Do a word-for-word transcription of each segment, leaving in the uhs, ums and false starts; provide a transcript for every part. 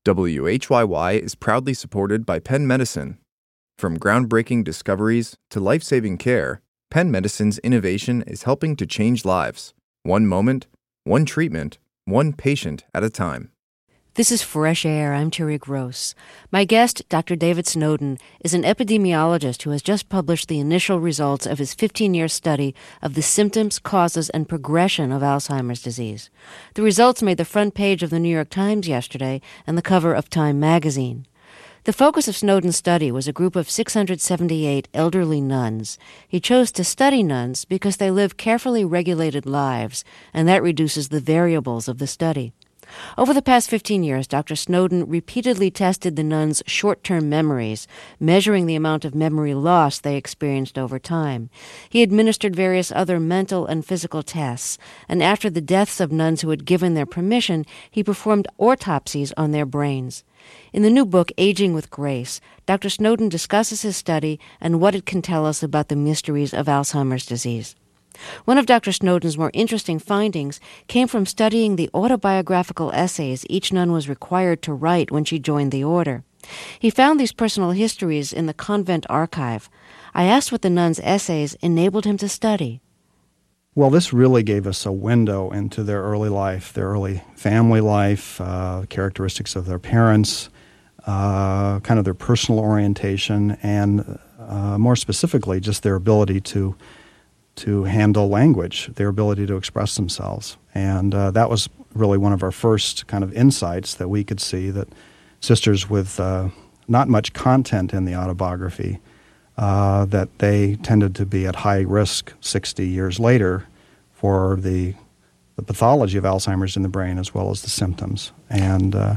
W H Y Y is proudly supported by Penn Medicine. From groundbreaking discoveries to life-saving care, Penn Medicine's innovation is helping to change lives, one moment, one treatment, one patient at a time. This is Fresh Air. I'm Terry Gross. My guest, Doctor David Snowden, is an epidemiologist who has just published the initial results of his fifteen-year study of the symptoms, causes, and progression of Alzheimer's disease. The results made the front page of the New York Times yesterday and the cover of Time magazine. The focus of Snowden's study was a group of six hundred seventy-eight elderly nuns. He chose to study nuns because they live carefully regulated lives, and that reduces the variables of the study. Over the past fifteen years, Doctor Snowden repeatedly tested the nuns' short-term memories, measuring the amount of memory loss they experienced over time. He administered various other mental and physical tests, and after the deaths of nuns who had given their permission, he performed autopsies on their brains. In the new book, Aging with Grace, Doctor Snowden discusses his study and what it can tell us about the mysteries of Alzheimer's disease. One of Doctor Snowden's more interesting findings came from studying the autobiographical essays each nun was required to write when she joined the order. He found these personal histories in the convent archive. I asked what the nuns' essays enabled him to study. Well, this really gave us a window into their early life, their early family life, uh, characteristics of their parents, uh, kind of their personal orientation, and uh, more specifically, just their ability to to handle language, their ability to express themselves. And uh, that was really one of our first kind of insights that we could see that sisters with uh, not much content in the autobiography, uh, that they tended to be at high risk sixty years later for the the pathology of Alzheimer's in the brain as well as the symptoms. And uh,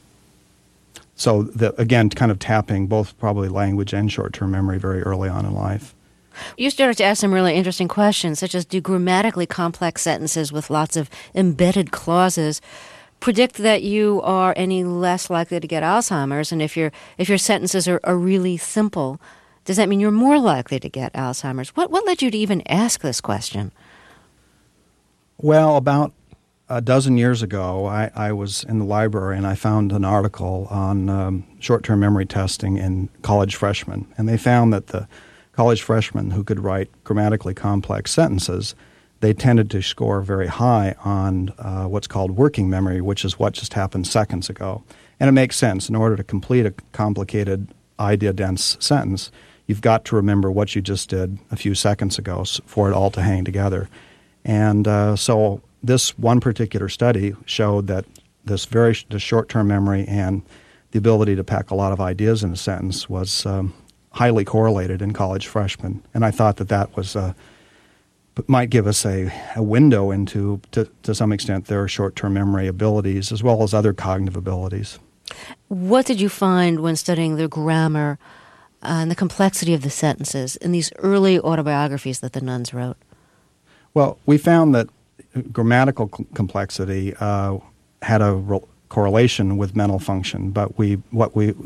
so, the, again, kind of tapping both probably language and short-term memory very early on in life. You started to ask some really interesting questions, such as do grammatically complex sentences with lots of embedded clauses predict that you are any less likely to get Alzheimer's? And if your if your sentences are, are really simple, does that mean you're more likely to get Alzheimer's? What what led you to even ask this question? Well, about a dozen years ago, I, I was in the library and I found an article on um, short-term memory testing in college freshmen. And they found that the college freshmen who could write grammatically complex sentences, they tended to score very high on uh, what's called working memory, which is what just happened seconds ago. And it makes sense. In order to complete a complicated, idea-dense sentence, you've got to remember what you just did a few seconds ago for it all to hang together. And uh, so this one particular study showed that this very sh- the short-term memory and the ability to pack a lot of ideas in a sentence was um, highly correlated in college freshmen, and I thought that that was uh, might give us a, a window into, to, to some extent, their short-term memory abilities as well as other cognitive abilities. What did you find when studying the grammar uh, and the complexity of the sentences in these early autobiographies that the nuns wrote? Well, we found that grammatical c- complexity uh, had a re- correlation with mental function, but we what we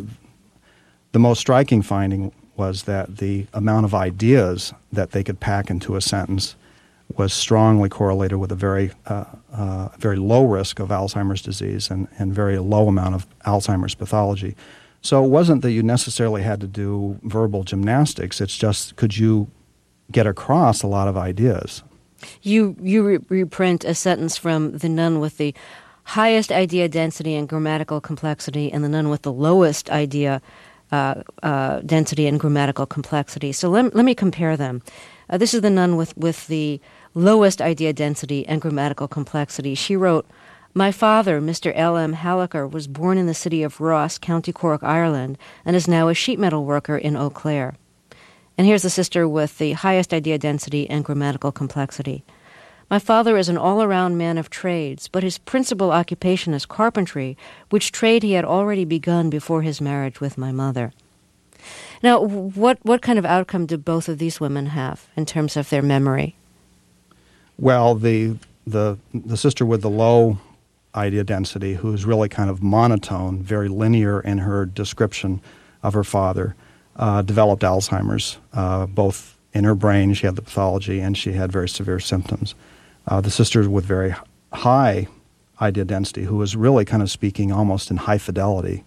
the most striking finding was that the amount of ideas that they could pack into a sentence was strongly correlated with a very uh, uh, very low risk of Alzheimer's disease and, and very low amount of Alzheimer's pathology. So it wasn't that you necessarily had to do verbal gymnastics. It's just could you get across a lot of ideas. You, you re- reprint a sentence from the nun with the highest idea density and grammatical complexity and the nun with the lowest idea Uh, uh, density and grammatical complexity. So let, let me compare them. Uh, this is the nun with, with the lowest idea density and grammatical complexity. She wrote, "My father, Mister L M Hallaker, was born in the city of Ross, County Cork, Ireland, and is now a sheet metal worker in Eau Claire." And here's the sister with the highest idea density and grammatical complexity. "My father is an all-around man of trades, but his principal occupation is carpentry, which trade he had already begun before his marriage with my mother." Now, what, what kind of outcome do both of these women have in terms of their memory? Well, the the the sister with the low idea density, who's really kind of monotone, very linear in her description of her father, uh, developed Alzheimer's, uh, both in her brain. She had the pathology, and she had very severe symptoms. Uh, the sister with very high idea density, who was really kind of speaking almost in high fidelity.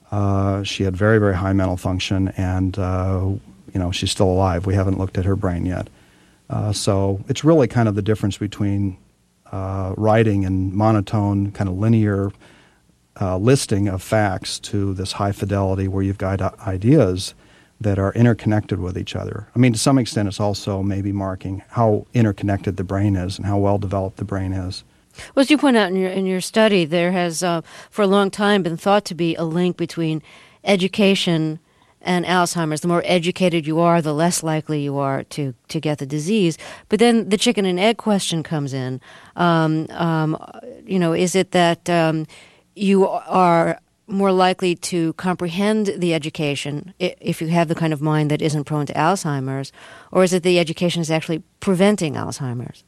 Uh, she had very, very high mental function, and uh, you know, she's still alive. We haven't looked at her brain yet. Uh, so it's really kind of the difference between uh, writing and monotone, kind of linear uh, listing of facts to this high fidelity where you've got ideas that are interconnected with each other. I mean, to some extent, it's also maybe marking how interconnected the brain is and how well developed the brain is. Well, as you point out in your in your study, there has uh, for a long time been thought to be a link between education and Alzheimer's. The more educated you are, the less likely you are to, to get the disease. But then the chicken and egg question comes in. Um, um, you know, is it that um, you are more likely to comprehend the education if you have the kind of mind that isn't prone to Alzheimer's, or is it the education is actually preventing Alzheimer's?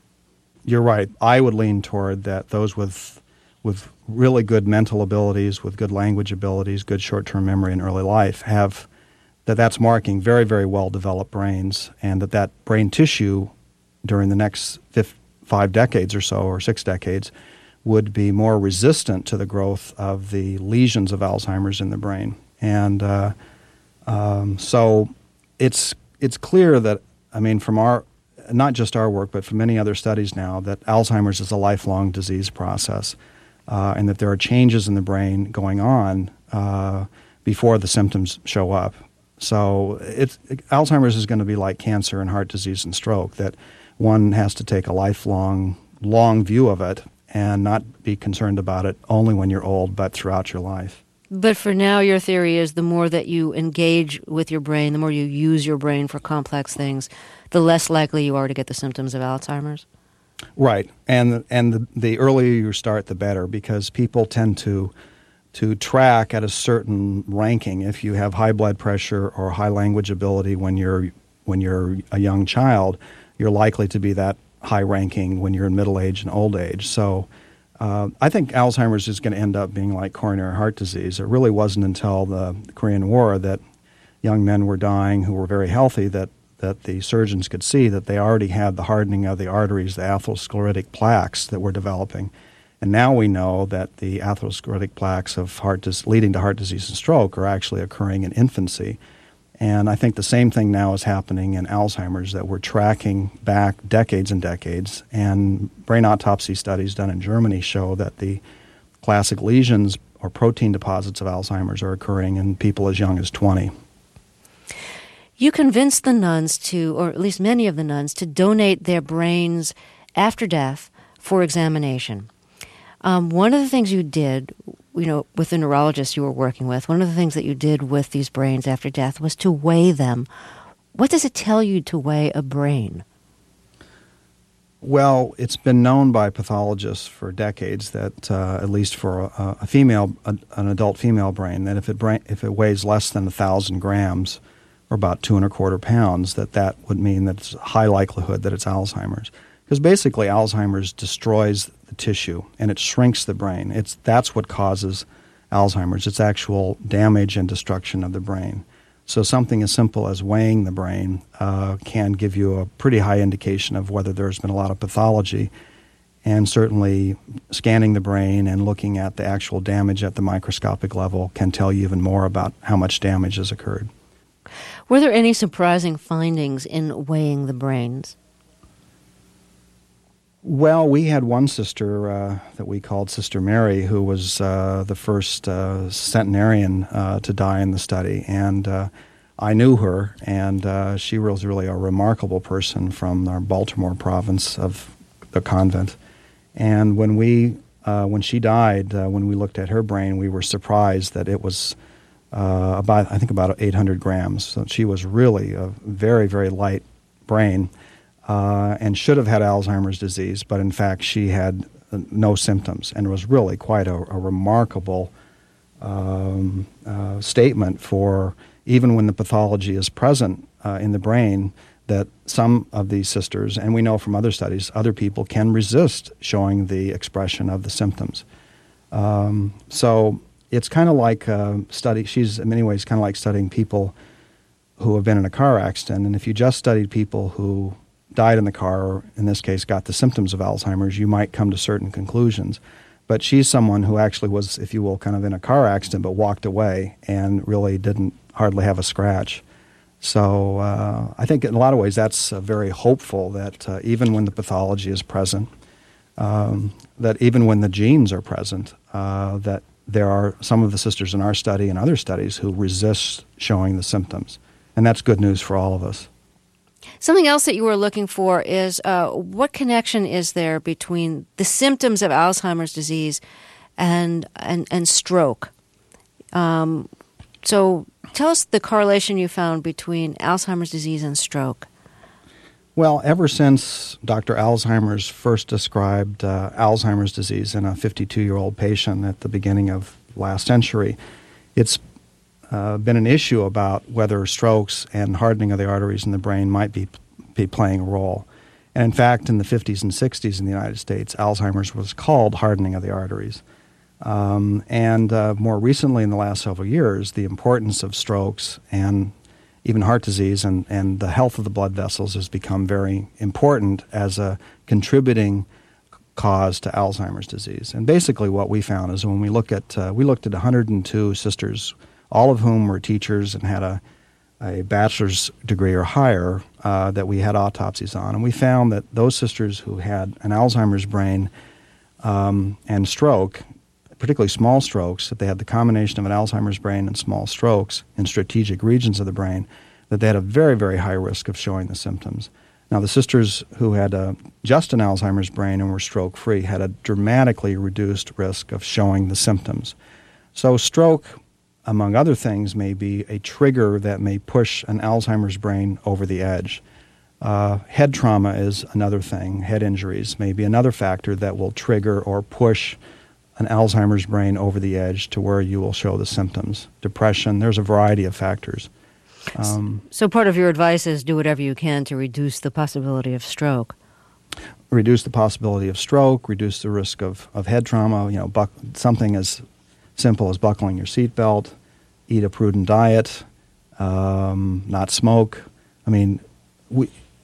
You're right. I would lean toward that those with with really good mental abilities, with good language abilities, good short-term memory in early life, have that that's marking very, very well-developed brains, and that that brain tissue during the next fifth, five decades or so, or six decades, would be more resistant to the growth of the lesions of Alzheimer's in the brain. And uh, um, so it's it's clear that, I mean, from our, not just our work, but from many other studies now, that Alzheimer's is a lifelong disease process. Uh, and that there are changes in the brain going on uh, before the symptoms show up. So it's, Alzheimer's is going to be like cancer and heart disease and stroke, that one has to take a lifelong, long view of it and not be concerned about it only when you're old, but throughout your life. But for now, your theory is the more that you engage with your brain, the more you use your brain for complex things, the less likely you are to get the symptoms of Alzheimer's? Right, and and the, the earlier you start, the better, because people tend to to track at a certain ranking. If you have high blood pressure or high language ability when you're when you're a young child, you're likely to be that high ranking when you're in middle age and old age. So uh, I think Alzheimer's is going to end up being like coronary heart disease. It really wasn't until the Korean War that young men were dying who were very healthy that that the surgeons could see that they already had the hardening of the arteries, the atherosclerotic plaques that were developing. And now we know that the atherosclerotic plaques of heart dis- leading to heart disease and stroke are actually occurring in infancy. And I think the same thing now is happening in Alzheimer's, that we're tracking back decades and decades. And brain autopsy studies done in Germany show that the classic lesions or protein deposits of Alzheimer's are occurring in people as young as twenty. You convinced the nuns to, or at least many of the nuns, to donate their brains after death for examination. Um, one of the things you did, you know, with the neurologist you were working with, one of the things that you did with these brains after death was to weigh them. What does it tell you to weigh a brain? Well, it's been known by pathologists for decades that, uh, at least for a, a female, a, an adult female brain, that if it brain, if it weighs less than a thousand grams, or about two and a quarter pounds, that that would mean that it's a high likelihood that it's Alzheimer's. Because basically Alzheimer's destroys the tissue and it shrinks the brain. It's that's what causes Alzheimer's. It's actual damage and destruction of the brain. So something as simple as weighing the brain uh, can give you a pretty high indication of whether there's been a lot of pathology. And certainly scanning the brain and looking at the actual damage at the microscopic level can tell you even more about how much damage has occurred. Were there any surprising findings in weighing the brains? Well, we had one sister uh, that we called Sister Mary, who was uh, the first uh, centenarian uh, to die in the study. And uh, I knew her, and uh, she was really a remarkable person from our Baltimore province of the convent. And when we, uh, when she died, uh, when we looked at her brain, we were surprised that it was uh, about, I think, about eight hundred grams. So she was really a very, very light brain. Uh, and should have had Alzheimer's disease, but in fact she had uh, no symptoms, and it was really quite a, a remarkable um, uh, statement for even when the pathology is present uh, in the brain, that some of these sisters, and we know from other studies, other people can resist showing the expression of the symptoms. Um, so it's kind of like uh, study. She's in many ways kind of like studying people who have been in a car accident, and if you just studied people who died in the car, or in this case got the symptoms of Alzheimer's, you might come to certain conclusions. But she's someone who actually was, if you will, kind of in a car accident, but walked away and really didn't hardly have a scratch. So uh, I think in a lot of ways that's uh, very hopeful that uh, even when the pathology is present, um, that even when the genes are present, uh, that there are some of the sisters in our study and other studies who resist showing the symptoms. And that's good news for all of us. Something else that you were looking for is uh, what connection is there between the symptoms of Alzheimer's disease and and, and stroke? Um, so tell us the correlation you found between Alzheimer's disease and stroke. Well, ever since Doctor Alzheimer's first described uh, Alzheimer's disease in a fifty-two-year-old patient at the beginning of last century, it's uh, been an issue about whether strokes and hardening of the arteries in the brain might be, be playing a role. And in fact, in the fifties and sixties in the United States, Alzheimer's was called hardening of the arteries. Um, and uh, more recently, in the last several years, the importance of strokes and even heart disease and, and the health of the blood vessels has become very important as a contributing cause to Alzheimer's disease. And basically what we found is when we look at, uh, we looked at one hundred two sisters, all of whom were teachers and had a, a bachelor's degree or higher uh, that we had autopsies on. And we found that those sisters who had an Alzheimer's brain um, and stroke, particularly small strokes, that they had the combination of an Alzheimer's brain and small strokes in strategic regions of the brain, that they had a very, very high risk of showing the symptoms. Now, the sisters who had uh, just an Alzheimer's brain and were stroke-free had a dramatically reduced risk of showing the symptoms. So stroke, among other things, may be a trigger that may push an Alzheimer's brain over the edge. Uh, head trauma is another thing. Head injuries may be another factor that will trigger or push an Alzheimer's brain over the edge to where you will show the symptoms. Depression, there's a variety of factors. Um, so part of your advice is do whatever you can to reduce the possibility of stroke. Reduce the possibility of stroke, reduce the risk of, of head trauma, you know, buck, something as simple as buckling your seatbelt, eat a prudent diet, um, not smoke. I mean, we,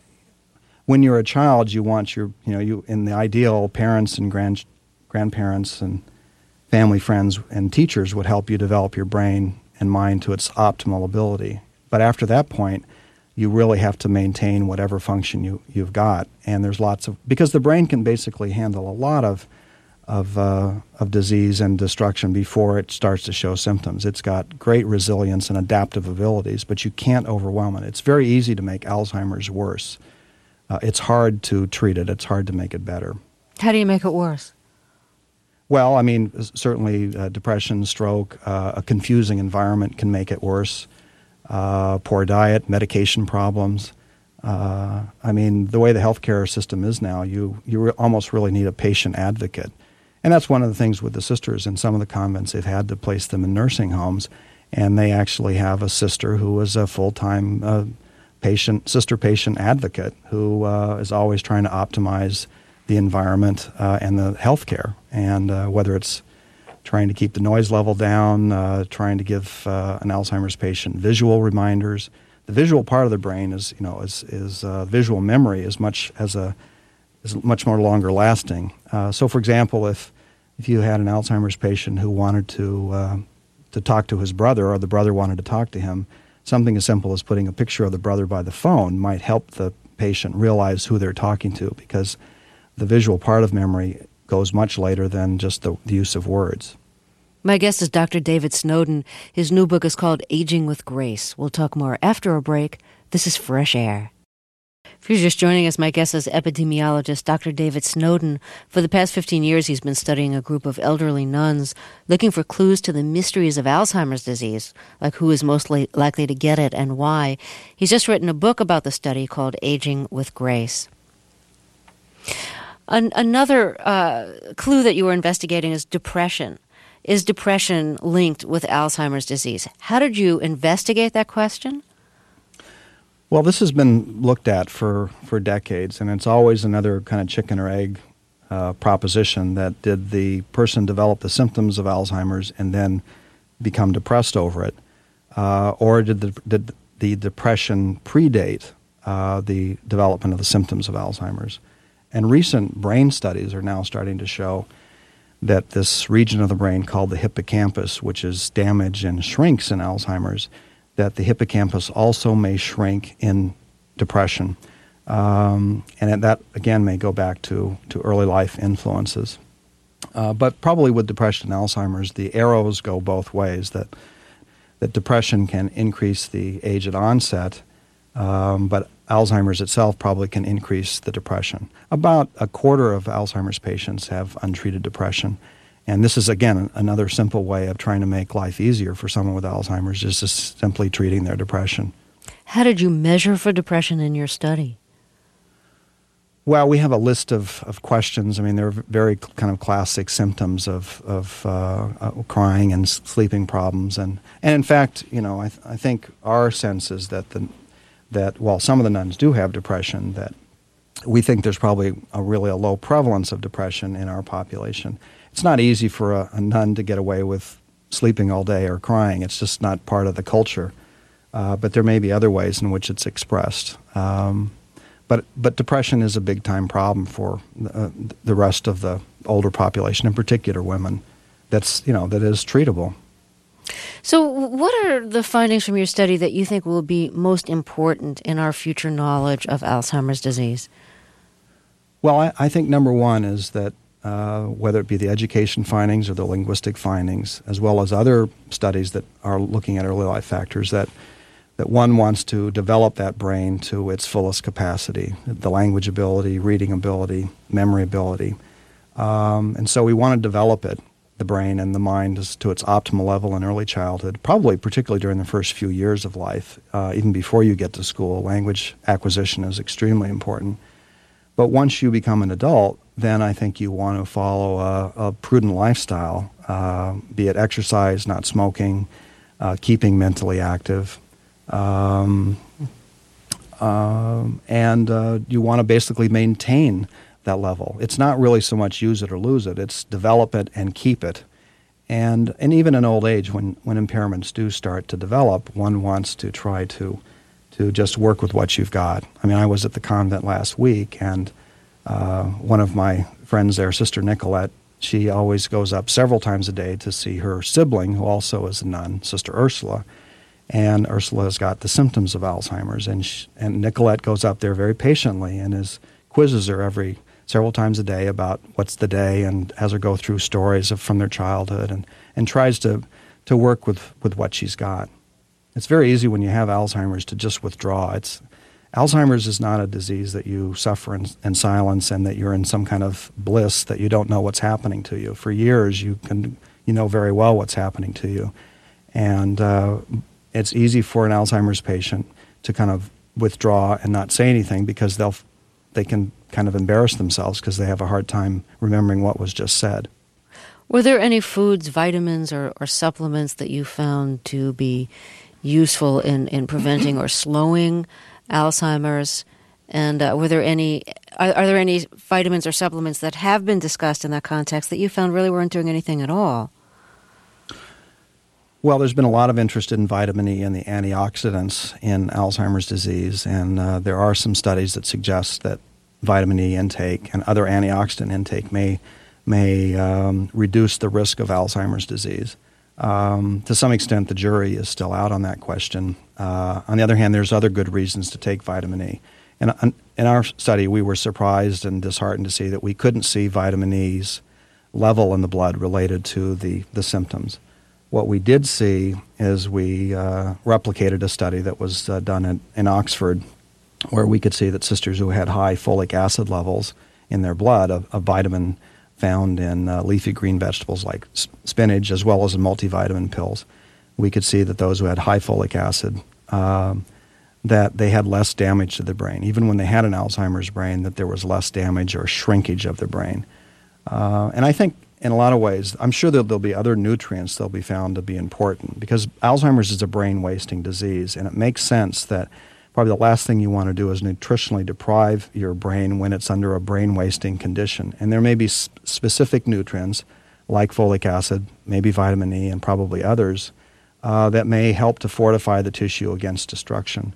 when you're a child, you want your, you know, you in the ideal, parents and grand, grandparents and family friends and teachers would help you develop your brain and mind to its optimal ability. But after that point, you really have to maintain whatever function you, you've got. And there's lots of, because the brain can basically handle a lot of of uh, of disease and destruction before it starts to show symptoms. It's got great resilience and adaptive abilities, but you can't overwhelm it. It's very easy to make Alzheimer's worse. Uh, it's hard to treat it. It's hard to make it better. How do you make it worse? Well, I mean, certainly uh, depression, stroke, uh, a confusing environment can make it worse. Uh, poor diet, medication problems. Uh, I mean, the way the healthcare system is now, you you re- almost really need a patient advocate. And that's one of the things with the sisters. In some of the convents, they've had to place them in nursing homes, and they actually have a sister who is a full-time uh, patient, sister patient advocate who uh, is always trying to optimize the environment uh, and the healthcare, and uh, whether it's trying to keep the noise level down, uh, trying to give uh, an Alzheimer's patient visual reminders. The visual part of the brain is, you know, is is uh, visual memory is much as a is much more longer lasting. Uh, so, for example, if if you had an Alzheimer's patient who wanted to uh, to talk to his brother, or the brother wanted to talk to him, something as simple as putting a picture of the brother by the phone might help the patient realize who they're talking to, because the visual part of memory goes much later than just the, the use of words. My guest is Doctor David Snowden. His new book is called Aging with Grace. We'll talk more after a break. This is Fresh Air. If you're just joining us, my guest is epidemiologist Doctor David Snowden. For the past fifteen years, he's been studying a group of elderly nuns, looking for clues to the mysteries of Alzheimer's disease, like who is most li- likely to get it and why. He's just written a book about the study called Aging with Grace. An- another uh, clue that you were investigating is depression. Is depression linked with Alzheimer's disease? How did you investigate that question? Well, this has been looked at for, for decades, and it's always another kind of chicken or egg uh, proposition that did the person develop the symptoms of Alzheimer's and then become depressed over it, uh, or did the, did the depression predate uh, the development of the symptoms of Alzheimer's? And recent brain studies are now starting to show that this region of the brain called the hippocampus, which is damaged and shrinks in Alzheimer's, that the hippocampus also may shrink in depression. Um, and that, again, may go back to, to early life influences. Uh, but probably with depression and Alzheimer's, the arrows go both ways, that that depression can increase the age at onset, um, but Alzheimer's itself probably can increase the depression. About a quarter of Alzheimer's patients have untreated depression. And this is, again, another simple way of trying to make life easier for someone with Alzheimer's, is just simply treating their depression. How did you measure for depression in your study? Well, we have a list of, of questions. I mean, they're very kind of classic symptoms of, of uh, uh, crying and sleeping problems. And, and in fact, you know, I, th- I think our sense is that, the, that while some of the nuns do have depression, that we think there's probably a really a low prevalence of depression in our population. It's not easy for a, a nun to get away with sleeping all day or crying. It's just not part of the culture. Uh, but there may be other ways in which it's expressed. Um, But but depression is a big-time problem for uh, the rest of the older population, in particular women, that's, you know, that is treatable. So what are the findings from your study that you think will be most important in our future knowledge of Alzheimer's disease? Well, I, I think number one is that uh, whether it be the education findings or the linguistic findings, as well as other studies that are looking at early life factors, that that one wants to develop that brain to its fullest capacity, the language ability, reading ability, memory ability. Um, and so we want to develop it, the brain and the mind, to its optimal level in early childhood, probably particularly during the first few years of life, uh, even before you get to school. Language acquisition is extremely important. But once you become an adult, then I think you want to follow a, a prudent lifestyle, uh, be it exercise, not smoking, uh, keeping mentally active. Um, um, and uh, you want to basically maintain that level. It's not really so much use it or lose it. It's develop it and keep it. And and even in old age, when, when impairments do start to develop, one wants to try to to just work with what you've got. I mean, I was at the convent last week, and uh, one of my friends there, Sister Nicolette, she always goes up several times a day to see her sibling, who also is a nun, Sister Ursula. And Ursula's got the symptoms of Alzheimer's, and she, and Nicolette goes up there very patiently and is quizzes her every several times a day about what's the day, and has her go through stories of from their childhood, and, and tries to, to work with, with what she's got. It's very easy when you have Alzheimer's to just withdraw. It's Alzheimer's is not a disease that you suffer in, in silence and that you're in some kind of bliss that you don't know what's happening to you. For years, you can you know very well what's happening to you, and uh, it's easy for an Alzheimer's patient to kind of withdraw and not say anything because they'll they can kind of embarrass themselves because they have a hard time remembering what was just said. Were there any foods, vitamins, or, or supplements that you found to be useful in, in preventing or slowing Alzheimer's? And uh, were there any are, are there any vitamins or supplements that have been discussed in that context that you found really weren't doing anything at all? Well, there's been a lot of interest in vitamin E and the antioxidants in Alzheimer's disease, and uh, there are some studies that suggest that vitamin E intake and other antioxidant intake may may um, reduce the risk of Alzheimer's disease. Um, to some extent, the jury is still out on that question. Uh, on the other hand, there's other good reasons to take vitamin E. And uh, in our study, we were surprised and disheartened to see that we couldn't see vitamin E's level in the blood related to the, the symptoms. What we did see is we uh, replicated a study that was uh, done in, in Oxford, where we could see that sisters who had high folic acid levels in their blood, a, a vitamin found in uh, leafy green vegetables like spinach, as well as in multivitamin pills, we could see that those who had high folic acid, um, that they had less damage to the brain. Even when they had an Alzheimer's brain, that there was less damage or shrinkage of the brain. Uh, and I think in a lot of ways, I'm sure that there'll be other nutrients that'll be found to be important, because Alzheimer's is a brain-wasting disease, and it makes sense that probably the last thing you want to do is nutritionally deprive your brain when it's under a brain-wasting condition. And there may be sp- specific nutrients, like folic acid, maybe vitamin E, and probably others, uh, that may help to fortify the tissue against destruction.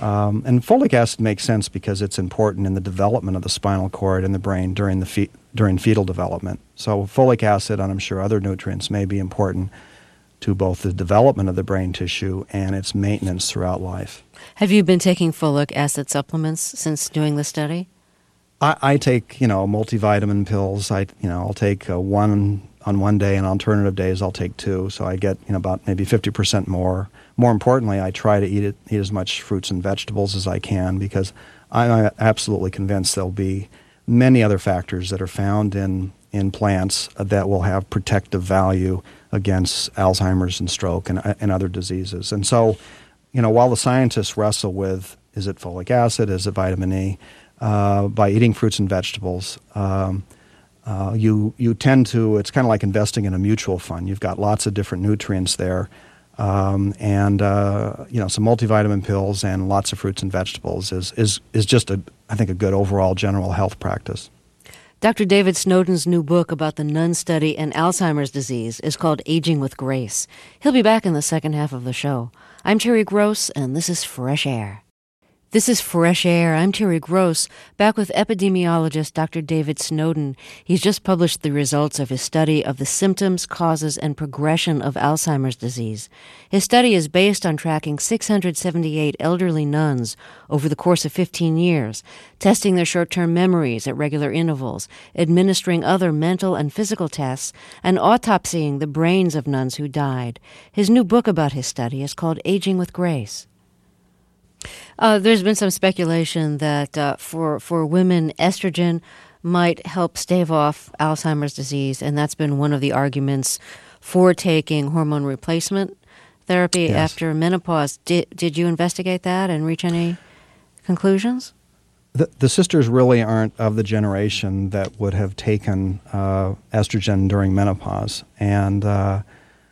Um, and folic acid makes sense because it's important in the development of the spinal cord and the brain during the fe- during fetal development. So folic acid, and I'm sure other nutrients, may be important to both the development of the brain tissue and its maintenance throughout life. Have you been taking folic acid supplements since doing the study? I, I take, you know, multivitamin pills. I, you know, I'll take uh, one on one day, and alternative days I'll take two. So I get, you know, about maybe fifty percent more. More importantly, I try to eat it, eat as much fruits and vegetables as I can, because I'm absolutely convinced there'll be many other factors that are found in, in plants that will have protective value against Alzheimer's and stroke and, and other diseases. And so, you know, while the scientists wrestle with, is it folic acid, is it vitamin E, uh, by eating fruits and vegetables, um, uh, you, you tend to, it's kind of like investing in a mutual fund. You've got lots of different nutrients there. Um, and uh, you know, some multivitamin pills and lots of fruits and vegetables is is is just a I think a good overall general health practice. Doctor David Snowden's new book about the nun study and Alzheimer's disease is called Aging with Grace. He'll be back in the second half of the show. I'm Terry Gross, and this is Fresh Air. This is Fresh Air. I'm Terry Gross, back with epidemiologist Doctor David Snowden. He's just published the results of his study of the symptoms, causes, and progression of Alzheimer's disease. His study is based on tracking six hundred seventy-eight elderly nuns over the course of fifteen years, testing their short-term memories at regular intervals, administering other mental and physical tests, and autopsying the brains of nuns who died. His new book about his study is called Aging with Grace. Uh, there's been some speculation that uh, for for women, estrogen might help stave off Alzheimer's disease, and that's been one of the arguments for taking hormone replacement therapy yes. after menopause. Did did you investigate that and reach any conclusions? The, the sisters really aren't of the generation that would have taken uh, estrogen during menopause, and uh,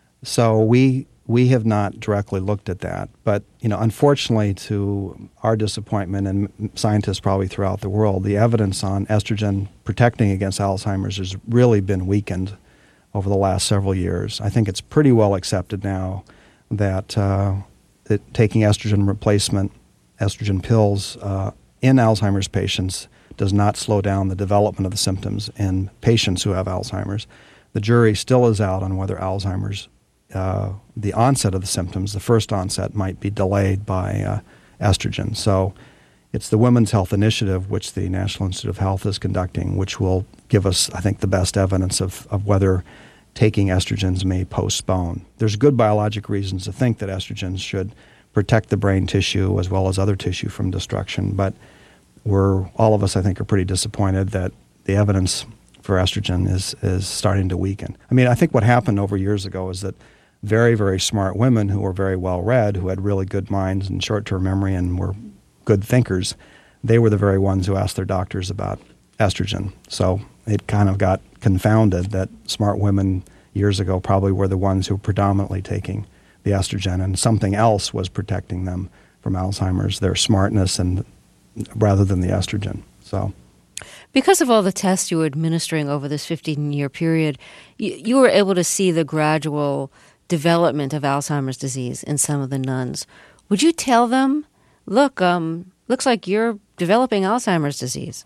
so we. We have not directly looked at that, but you know, unfortunately, to our disappointment and scientists probably throughout the world, the evidence on estrogen protecting against Alzheimer's has really been weakened over the last several years. I think it's pretty well accepted now that, uh, that taking estrogen replacement, estrogen pills uh, in Alzheimer's patients does not slow down the development of the symptoms in patients who have Alzheimer's. The jury still is out on whether Alzheimer's Uh, the onset of the symptoms, the first onset, might be delayed by uh, estrogen. So it's the Women's Health Initiative, which the National Institute of Health is conducting, which will give us, I think, the best evidence of, of whether taking estrogens may postpone. There's good biologic reasons to think that estrogens should protect the brain tissue as well as other tissue from destruction, but we're, all of us, I think, are pretty disappointed that the evidence for estrogen is, is starting to weaken. I mean, I think what happened over years ago is that very, very smart women who were very well-read, who had really good minds and short-term memory and were good thinkers, they were the very ones who asked their doctors about estrogen. So it kind of got confounded that smart women years ago probably were the ones who were predominantly taking the estrogen, and something else was protecting them from Alzheimer's, their smartness, and rather than the estrogen. So, because of all the tests you were administering over this fifteen-year period, you, you were able to see the gradual development of Alzheimer's disease in some of the nuns. Would you tell them, look, um, looks like you're developing Alzheimer's disease?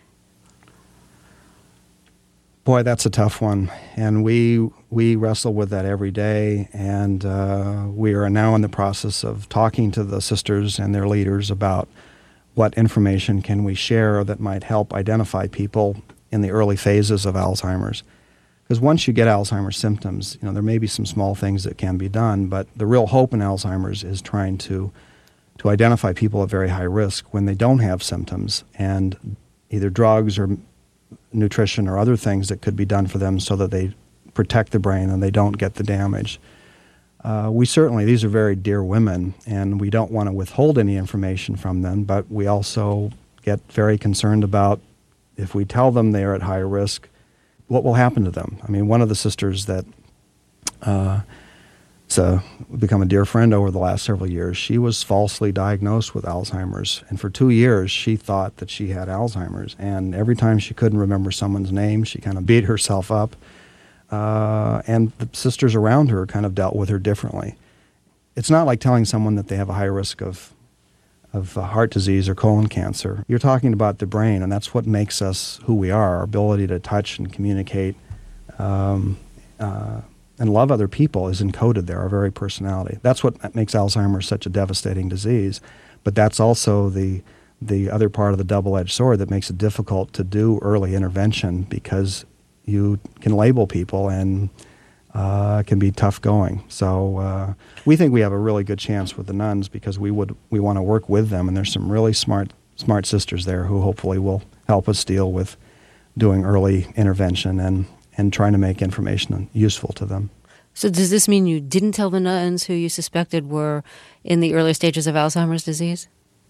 Boy, that's a tough one. And we we wrestle with that every day. And uh, we are now in the process of talking to the sisters and their leaders about what information can we share that might help identify people in the early phases of Alzheimer's. Because once you get Alzheimer's symptoms, you know, there may be some small things that can be done, but the real hope in Alzheimer's is trying to to identify people at very high risk when they don't have symptoms, and either drugs or nutrition or other things that could be done for them so that they protect the brain and they don't get the damage. Uh, we certainly, these are very dear women, and we don't want to withhold any information from them, but we also get very concerned about if we tell them they are at high risk, what will happen to them. I mean, one of the sisters that uh, has become a dear friend over the last several years, she was falsely diagnosed with Alzheimer's, and for two years she thought that she had Alzheimer's, and every time she couldn't remember someone's name, she kind of beat herself up, uh, and the sisters around her kind of dealt with her differently. It's not like telling someone that they have a high risk of of uh, heart disease or colon cancer. You're talking about the brain, and that's what makes us who we are, our ability to touch and communicate um, uh, and love other people is encoded there, our very personality. That's what makes Alzheimer's such a devastating disease, but that's also the the other part of the double-edged sword that makes it difficult to do early intervention because you can label people and uh, can be tough going. So uh, we think we have a really good chance with the nuns because we would we want to work with them, and there's some really smart smart sisters there who hopefully will help us deal with doing early intervention and, and trying to make information useful to them. So does this mean you didn't tell the nuns who you suspected were in the early stages of Alzheimer's disease?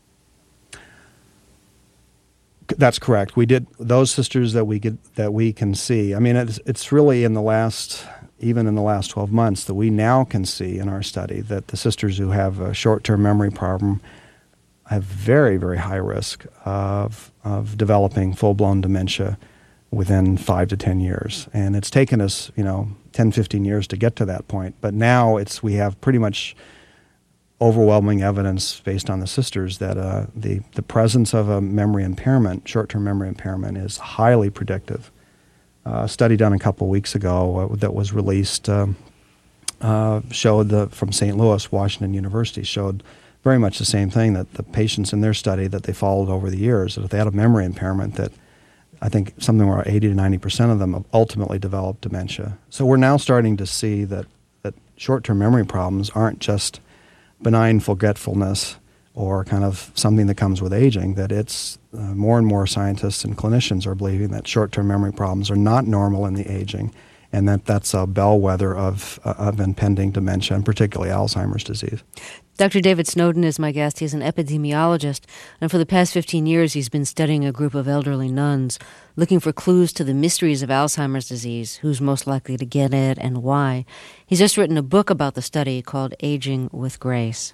That's correct. We did those sisters that we could, that we can see. I mean, it's it's really in the last, even in the last twelve months, that we now can see in our study that the sisters who have a short-term memory problem have very, very high risk of of developing full-blown dementia within five to ten years. And it's taken us, you know, ten, fifteen years to get to that point. But now it's we have pretty much overwhelming evidence based on the sisters that uh, the, the presence of a memory impairment, short-term memory impairment, is highly predictive. Uh, a study done a couple weeks ago uh, that was released um, uh, showed the, from Saint Louis, Washington University, showed very much the same thing, that the patients in their study that they followed over the years, that if they had a memory impairment, that I think something around eighty to ninety percent of them ultimately developed dementia. So we're now starting to see that, that short-term memory problems aren't just benign forgetfulness or kind of something that comes with aging, that it's uh, more and more scientists and clinicians are believing that short-term memory problems are not normal in the aging, and that that's a bellwether of, uh, of impending dementia, and particularly Alzheimer's disease. Doctor David Snowden is my guest. He's an epidemiologist, and for the past fifteen years he's been studying a group of elderly nuns, looking for clues to the mysteries of Alzheimer's disease, who's most likely to get it and why. He's just written a book about the study called Aging with Grace.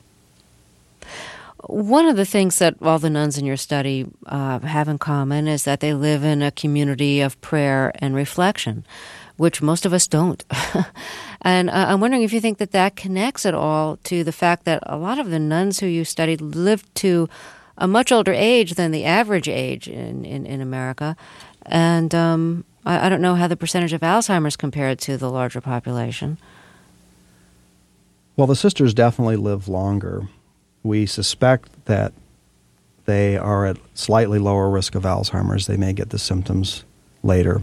One of the things that all the nuns in your study uh, have in common is that they live in a community of prayer and reflection, which most of us don't. And uh, I'm wondering if you think that that connects at all to the fact that a lot of the nuns who you studied lived to a much older age than the average age in, in, in America. And um, I, I don't know how the percentage of Alzheimer's compared to the larger population. Well, the sisters definitely live longer. We suspect that they are at slightly lower risk of Alzheimer's. They may get the symptoms later.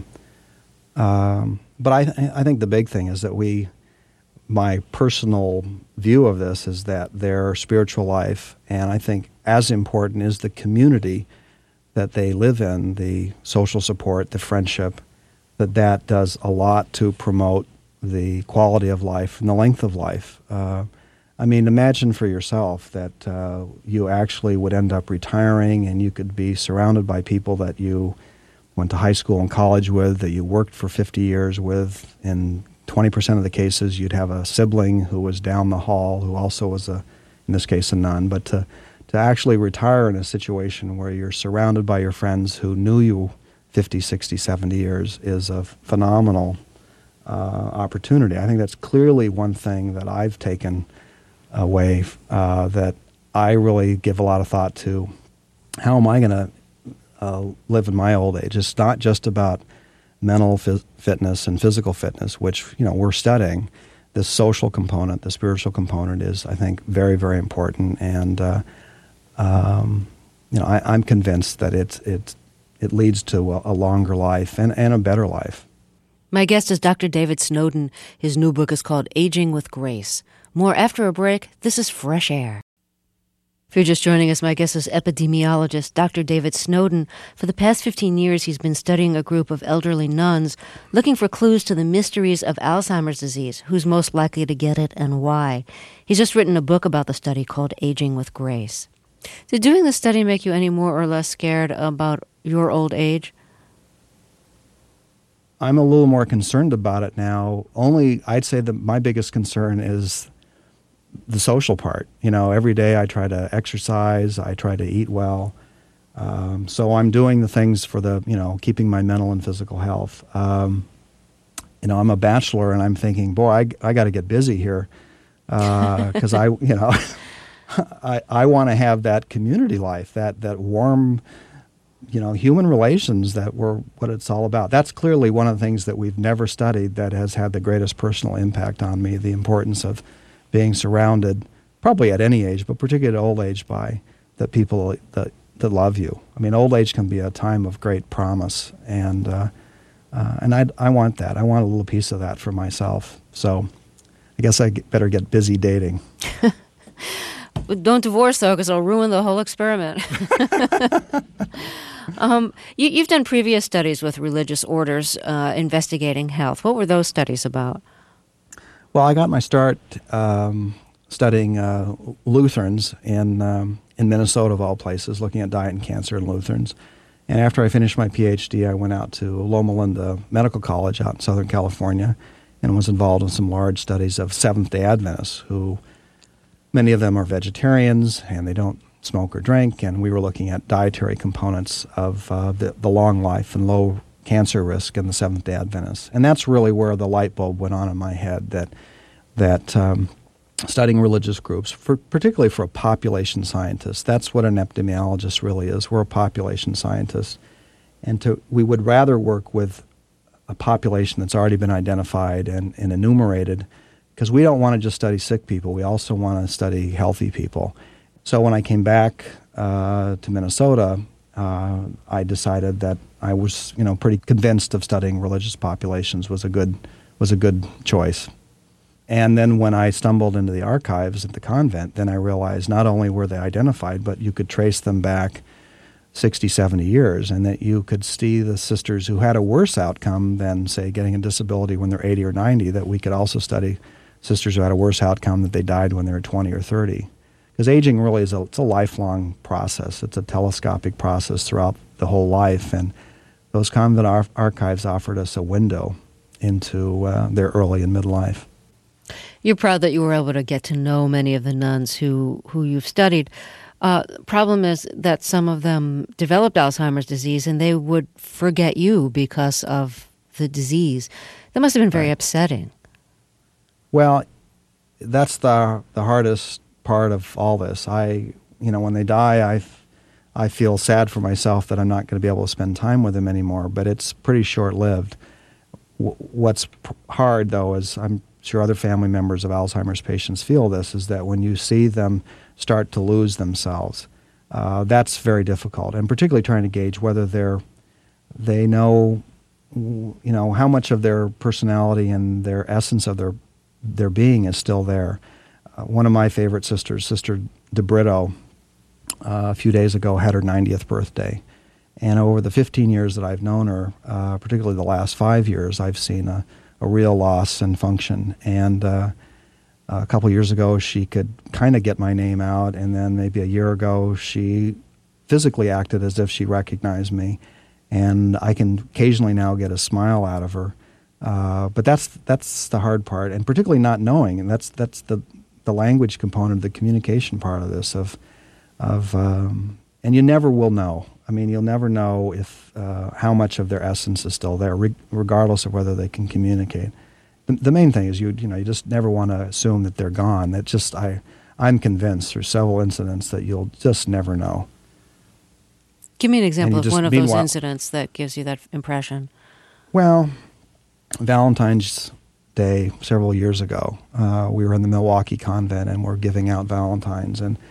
Um, but I, th- I think the big thing is that we, my personal view of this is that their spiritual life, and I think as important is the community that they live in, the social support, the friendship, that that does a lot to promote the quality of life and the length of life. Uh, I mean, imagine for yourself that uh, you actually would end up retiring and you could be surrounded by people that you went to high school and college with, that you worked for fifty years with. In twenty percent of the cases, you'd have a sibling who was down the hall, who also was, a, in this case, a nun. But to, to actually retire in a situation where you're surrounded by your friends who knew you fifty, sixty, seventy years is a phenomenal uh, opportunity. I think that's clearly one thing that I've taken away uh, that I really give a lot of thought to. How am I going to Uh, live in my old age? It's not just about mental fi- fitness and physical fitness, which, you know, we're studying. The social component, the spiritual component is, I think, very, very important. And, uh, um, you know, I, I'm convinced that it, it, it leads to a, a longer life and, and a better life. My guest is Doctor David Snowden. His new book is called Aging with Grace. More after a break. This is Fresh Air. If you're just joining us, my guest is epidemiologist Doctor David Snowden. For the past fifteen years, he's been studying a group of elderly nuns, looking for clues to the mysteries of Alzheimer's disease, who's most likely to get it and why. He's just written a book about the study called Aging with Grace. Did doing the study make you any more or less scared about your old age? I'm a little more concerned about it now. Only, I'd say that my biggest concern is the social part. You know, every day I try to exercise, I try to eat well. Um, so I'm doing the things for the, you know, keeping my mental and physical health. Um, you know, I'm a bachelor and I'm thinking, boy, I, I got to get busy here because uh, I, you know, I, I want to have that community life, that, that warm, you know, human relations that were what it's all about. That's clearly one of the things that we've never studied that has had the greatest personal impact on me, the importance of being surrounded, probably at any age, but particularly at old age, by the people that, that love you. I mean, old age can be a time of great promise, and uh, uh, and I I want that. I want a little piece of that for myself. So I guess I better get busy dating. Don't divorce, though, because it'll ruin the whole experiment. um, you, you've done previous studies with religious orders uh, investigating health. What were those studies about? Well, I got my start um, studying uh, Lutherans in um, in Minnesota, of all places, looking at diet and cancer in Lutherans. And after I finished my P H D, I went out to Loma Linda Medical College out in Southern California and was involved in some large studies of Seventh-day Adventists, who many of them are vegetarians and they don't smoke or drink, and we were looking at dietary components of uh, the, the long life and low cancer risk in the Seventh-day Adventists. And that's really where the light bulb went on in my head, that that um, studying religious groups, for, particularly for a population scientist, that's what an epidemiologist really is. We're a population scientist. And to, we would rather work with a population that's already been identified and, and enumerated, because we don't want to just study sick people. We also want to study healthy people. So when I came back uh, to Minnesota, uh, I decided that I was, you know, pretty convinced of studying religious populations was a good was a good choice. And then when I stumbled into the archives at the convent, then I realized not only were they identified, but you could trace them back sixty, seventy years, and that you could see the sisters who had a worse outcome than, say, getting a disability when they're eighty or ninety, that we could also study sisters who had a worse outcome, that they died when they were twenty or thirty. Because aging really is a, it's a lifelong process. It's a telescopic process throughout the whole life, and those convent ar- archives offered us a window into uh, their early and midlife. You're proud that you were able to get to know many of the nuns who, who you've studied. Uh, problem is that some of them developed Alzheimer's disease and they would forget you because of the disease. That must have been very right. upsetting. Well, that's the the hardest part of all this. I, you know, when they die, I, I feel sad for myself that I'm not going to be able to spend time with them anymore, but it's pretty short-lived. W- what's p- hard, though, is I'm sure other family members of Alzheimer's patients feel this, is that when you see them start to lose themselves, uh, that's very difficult, and particularly trying to gauge whether they're, they know, you know, how much of their personality and their essence of their their being is still there. Uh, one of my favorite sisters, Sister DeBrito, uh, a few days ago had her ninetieth birthday. And over the fifteen years that I've known her, uh, particularly the last five years, I've seen a, a real loss in function. And uh, a couple years ago, she could kind of get my name out, and then maybe a year ago, she physically acted as if she recognized me. And I can occasionally now get a smile out of her. Uh, but that's that's the hard part, and particularly not knowing, and that's that's the the language component, the communication part of this. Of of um, and you never will know. I mean, you'll never know if uh, how much of their essence is still there, re- regardless of whether they can communicate. The, the main thing is you you know you just never want to assume that they're gone. That just I I'm convinced through several incidents that you'll just never know. Give me an example of just, one of those meanwhile, incidents that gives you that impression. Well, Valentine's Day several years ago, uh, we were in the Milwaukee convent and we're giving out Valentines. And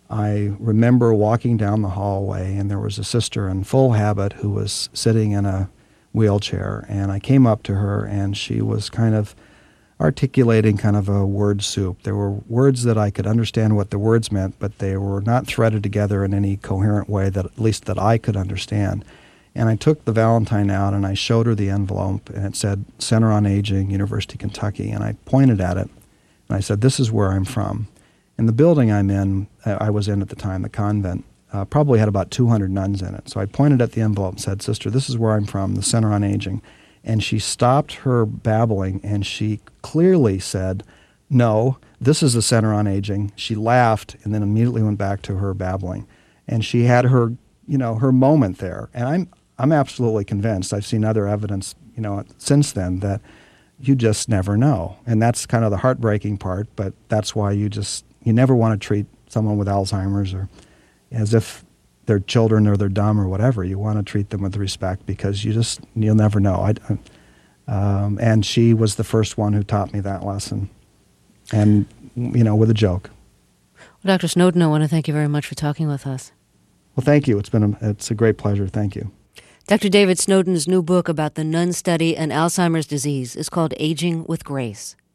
I remember walking down the hallway and there was a sister in full habit who was sitting in a wheelchair. And I came up to her and she was kind of articulating kind of a word soup. There were words that I could understand what the words meant, but they were not threaded together in any coherent way that at least that I could understand. And I took the Valentine out and I showed her the envelope, and it said Center on Aging, University of Kentucky. And I pointed at it and I said, "This is where I'm from." And the building I'm in, I was in at the time, the convent, uh, probably had about two hundred nuns in it. So I pointed at the envelope and said, "Sister, this is where I'm from, the Center on Aging." And she stopped her babbling and she clearly said, "No, this is the Center on Aging." She laughed and then immediately went back to her babbling. And she had her, you know, her moment there. And I'm I'm absolutely convinced, I've seen other evidence, you know, since then, that you just never know. And that's kind of the heartbreaking part, but that's why you just, you never want to treat someone with Alzheimer's, or as if they're children or they're dumb or whatever. You want to treat them with respect because you just, you'll never know. I, um, and she was the first one who taught me that lesson. And, you know, with a joke. Well, Doctor Snowden, I want to thank you very much for talking with us. Well, thank you. It's been a, it's a great pleasure. Thank you. Doctor David Snowden's new book about the Nun study and Alzheimer's disease is called Aging with Grace.